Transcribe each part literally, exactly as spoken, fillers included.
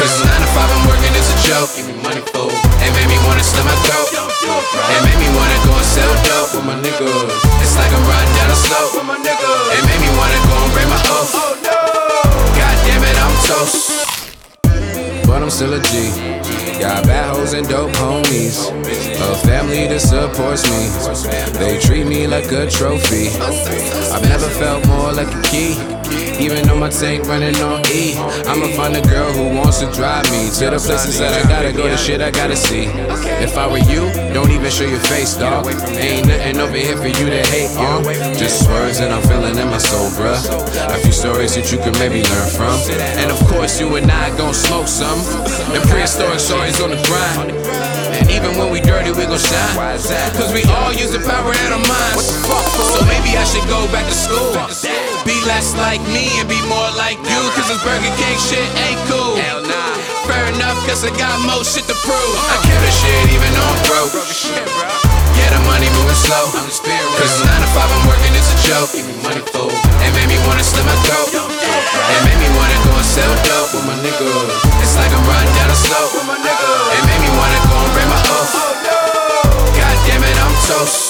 Cause nine to five I'm working, it's a joke. Give me money, fool. It made me wanna slit my throat. It made me wanna go and sell dope with my niggas. It's like I'm riding down a slope with my niggas. It made me wanna go and break my oath. God damn it, I'm toast. But I'm still a G. Got bad hoes and dope homies. A family that supports me. They treat me like a trophy. I've never felt more like a key. Even though my tank running on E, I'ma find a girl who wants to drive me to the places that I gotta go, the shit I gotta see. If I were you, don't even show your face, dawg. Ain't nothing over here for you to hate on. Just words that I'm feeling in my soul, bruh. A few stories that you can maybe learn from. And of course you and I gon' smoke some. The prehistoric stories on the grind. And even when we dirty, we gon' shine. Cause we all use the power in our minds. So maybe I should go back to school. Be less like me and be more like you. Cause this Burger King shit ain't cool. Fair enough, cause I got more shit to prove. I kill the shit even though I'm broke. Yeah, the money moving slow. Cause nine to five I'm working, it's a joke. Give me money, fool. It made me wanna slit my throat. It made me wanna go and sell dope with my niggas. It's like I'm riding down a slope with my niggas. It made me wanna go and break my oath. God damn it, I'm toast.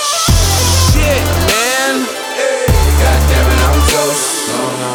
Shit, man. God damn it, I'm toast. Oh no.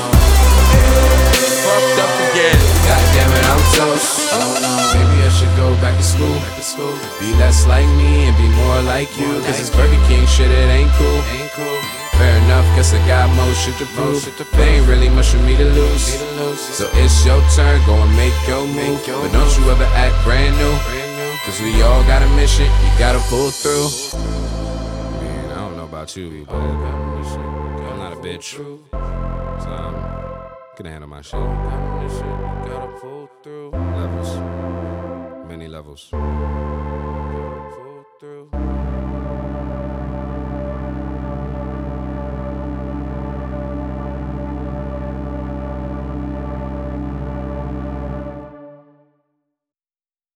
Fucked up again. God damn it, I'm toast. Oh no. Maybe I should go back to school. Back to school. Be less like me and be more like you. Cause this Burger King shit, it ain't cool. Ain't cool. Fair enough, guess I got more shit to prove. There ain't really much for me to lose. So it's your turn, go and make your move. But don't you ever act brand new. Cause we all got a mission, you gotta pull through. I mean, I don't know about you, but I'm not a bitch. So I'm gonna handle my shit. Gotta pull through. Levels. Many levels.